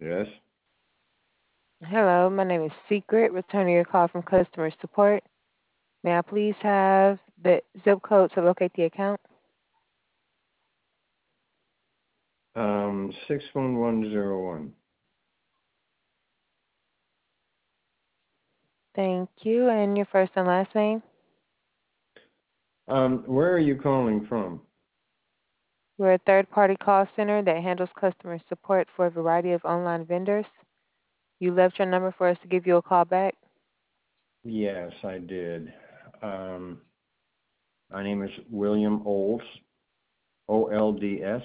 Yes. Hello, my name is Secret, returning your call from customer support. May I please have the zip code to locate the account? 61101. Thank you. And your first and last name? Where are you calling from? We're a third-party call center that handles customer support for a variety of online vendors. You left your number for us to give you a call back. Yes, I did. Um, my name is William Olds, Olds.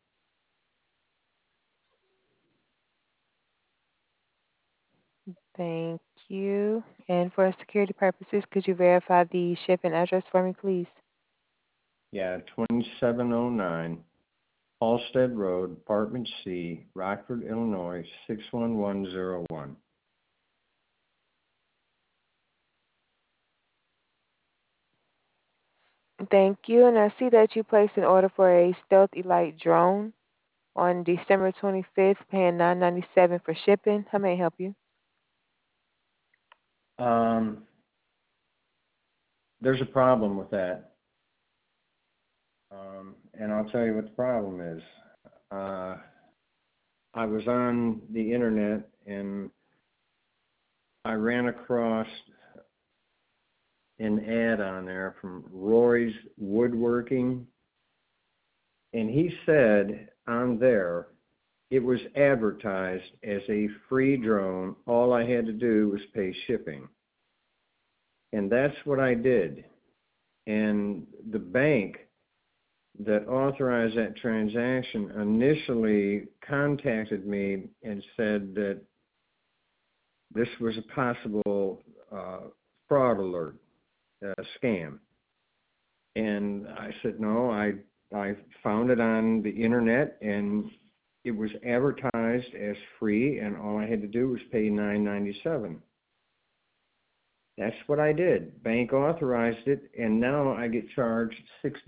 Thank you. And for security purposes, could you verify the shipping address for me, please? Yeah, 2709 Halstead Road, Apartment C, Rockford, Illinois, 61101. Thank you. And I see that you placed an order for a Stealth Elite drone on December 25th, paying $9.97 for shipping. How may I help you? Um, there's a problem with that. And I'll tell you what the problem is. Uh, I was on the internet and I ran across an ad on there from Roy's Woodworking, and he said on there it was advertised as a free drone. All I had to do was pay shipping. And that's what I did. And the bank that authorized that transaction initially contacted me and said that this was a possible fraud alert, scam. And I said, no, I found it on the internet and it was advertised as free and all I had to do was pay $9.97. That's what I did. Bank authorized it and now I get charged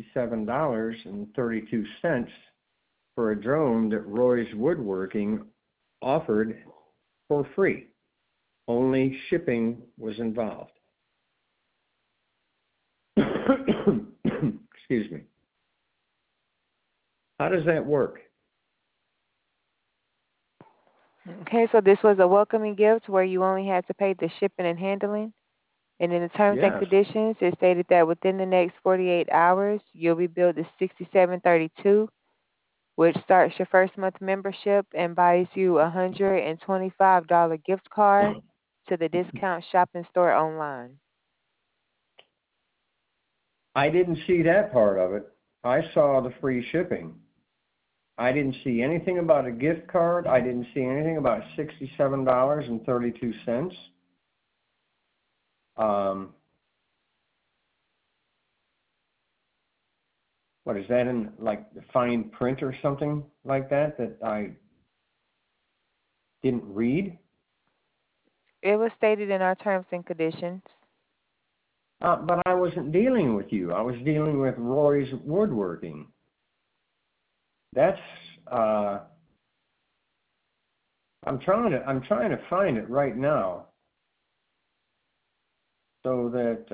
$67.32 for a drone that Roy's Woodworking offered for free. Only shipping was involved. Excuse me. How does that work? Okay, so this was a welcoming gift where you only had to pay the shipping and handling. And in the terms and Yes. conditions, it stated that within the next 48 hours, you'll be billed the 67.32, which starts your first month membership and buys you a $125 gift card to the discount shopping store online. I didn't see that part of it. I saw the free shipping. I didn't see anything about a gift card. I didn't see anything about $67.32. Um, what is that in like the fine print or something like that that I didn't read? It was stated in our terms and conditions. But I wasn't dealing with you. I was dealing with Roy's Woodworking. That's uh, I'm trying to find it right now so that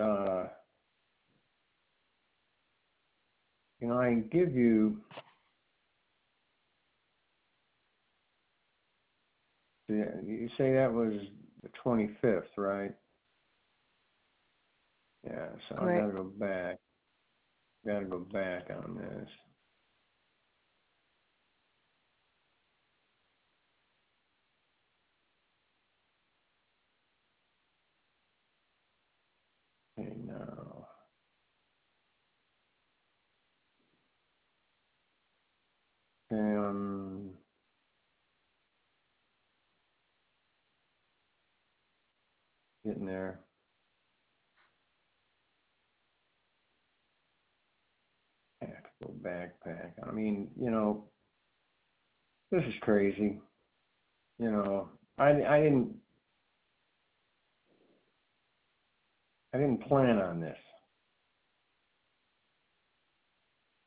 I can give you. You say that was the 25th, right? Yeah. So I Correct. gotta go back. Gotta go back on this. Okay, now. Okay, getting there. Tactical backpack. I mean, this is crazy. I didn't plan on this.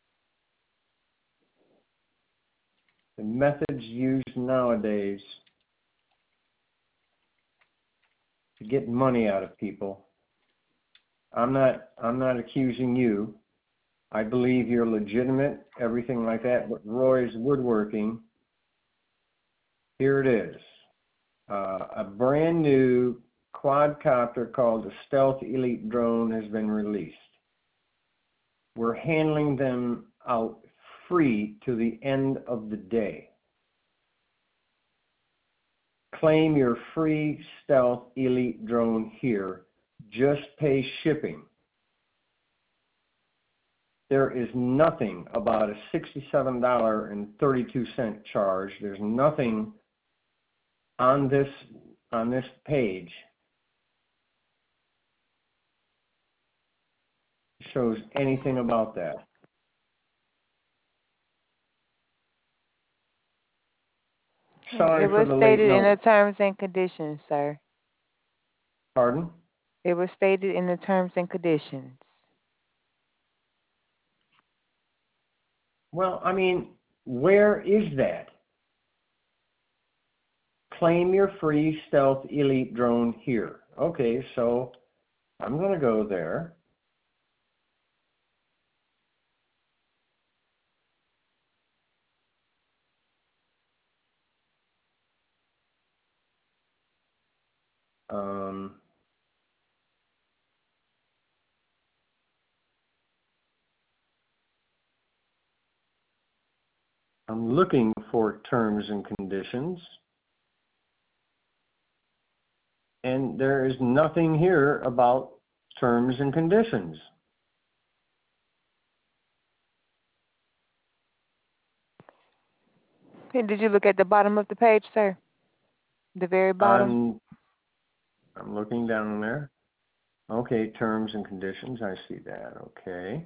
The methods used nowadays to get money out of people. I'm not accusing you. I believe you're legitimate, everything like that, but Roy's Woodworking, here it is. A brand new quadcopter called the Stealth Elite drone has been released. We're handing them out free to the end of the day. Claim your free Stealth Elite drone here. Just pay shipping. There is nothing about a $67.32 charge. There's nothing on this page shows anything about that. Sorry It for was the late stated in the note. terms and conditions, sir. Pardon? It was stated in the terms and conditions. Well, I mean, where is that? Claim your free Stealth Elite drone here. Okay, so I'm going to go there. I'm looking for terms and conditions. And there is nothing here about terms and conditions. And did you look at the bottom of the page, sir? The very bottom? I'm looking down there. Okay, terms and conditions. I see that. Okay.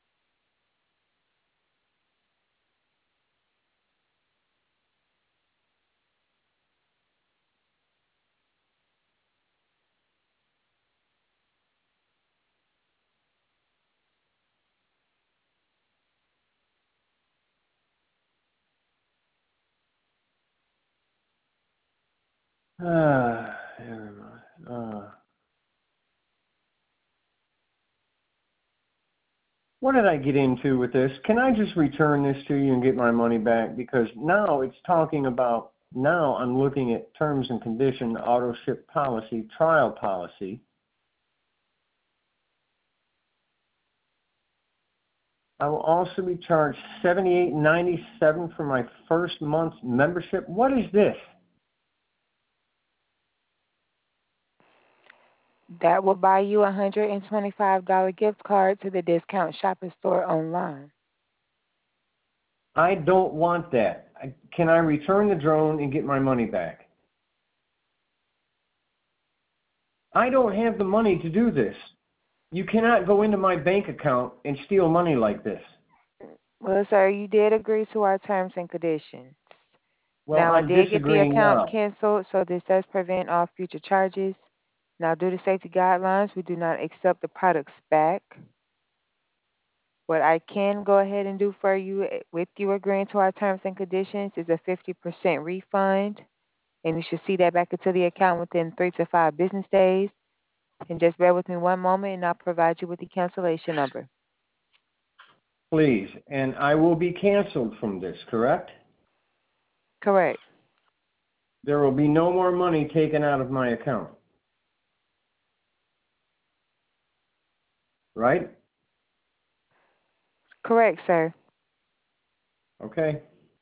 What did I get into with this? Can I just return this to you and get my money back? Because now it's talking about, now I'm looking at terms and condition, auto ship policy, trial policy. I will also be charged $78.97 for my first month's membership. What is this? That will buy you a $125 gift card to the Discount Shopping Store online. I don't want that. Can I return the drone and get my money back? I don't have the money to do this. You cannot go into my bank account and steal money like this. Well, sir, you did agree to our terms and conditions. Well, Now, I I'm did get the disagreeing account now. canceled, so this does prevent all future charges. Now, due to safety guidelines, we do not accept the products back. What I can go ahead and do for you, with you agreeing to our terms and conditions, is a 50% refund, and you should see that back into the account within 3 to 5 business days. And just bear with me one moment, and I'll provide you with the cancellation number. Please. And I will be canceled from this, correct? Correct. There will be no more money taken out of my account. Right? Correct, sir. Okay.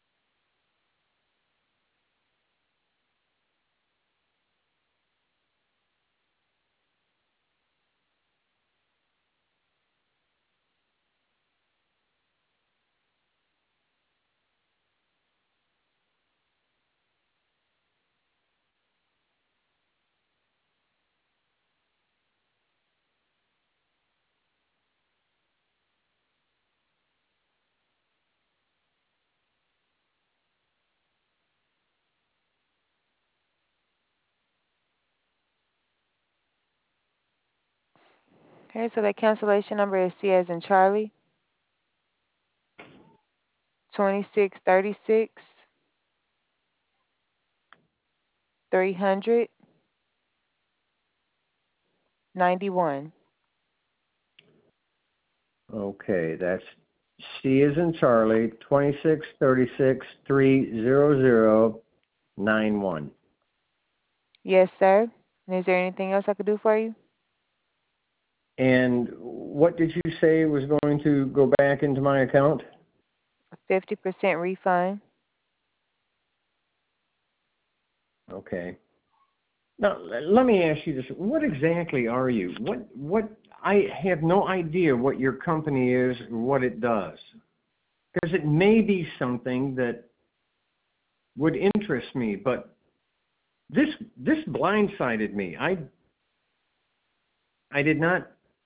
Okay, so the cancellation number is C as in Charlie, 2636 300 91. Okay, that's C as in Charlie, 2636-30091. Yes, sir. And is there anything else I could do for you? And what did you say was going to go back into my account? 50% refund. Okay. Now, let me ask you this. What exactly are you? I have no idea what your company is or what it does. Because it may be something that would interest me, but this blindsided me. I did not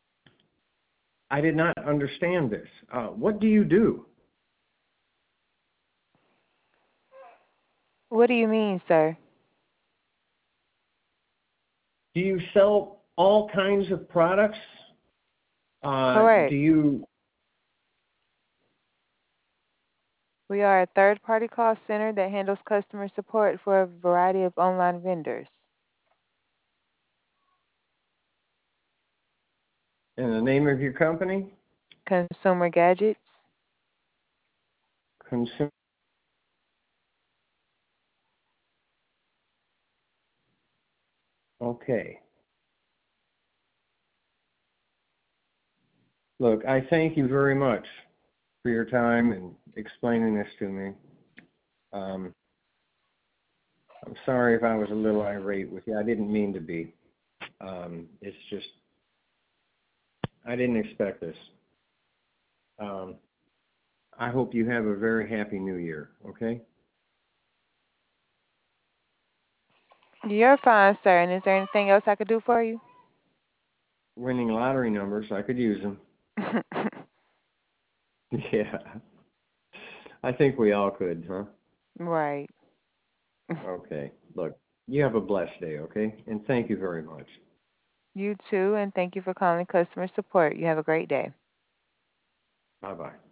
understand this. What do you do? What do you mean, sir? Do you sell all kinds of products? Correct. Do you? We are a third-party call center that handles customer support for a variety of online vendors. And the name of your company? Consumer Gadgets. Consumer. Okay. Look, I thank you very much for your time and explaining this to me. I'm sorry if I was a little irate with you. I didn't mean to be. It's just, I didn't expect this. I hope you have a very happy new year, okay? You're fine, sir. And is there anything else I could do for you? Winning lottery numbers, I could use them. Yeah. I think we all could, huh? Right. Okay. Look, you have a blessed day, okay? And thank you very much. You too, and thank you for calling customer support. You have a great day. Bye-bye.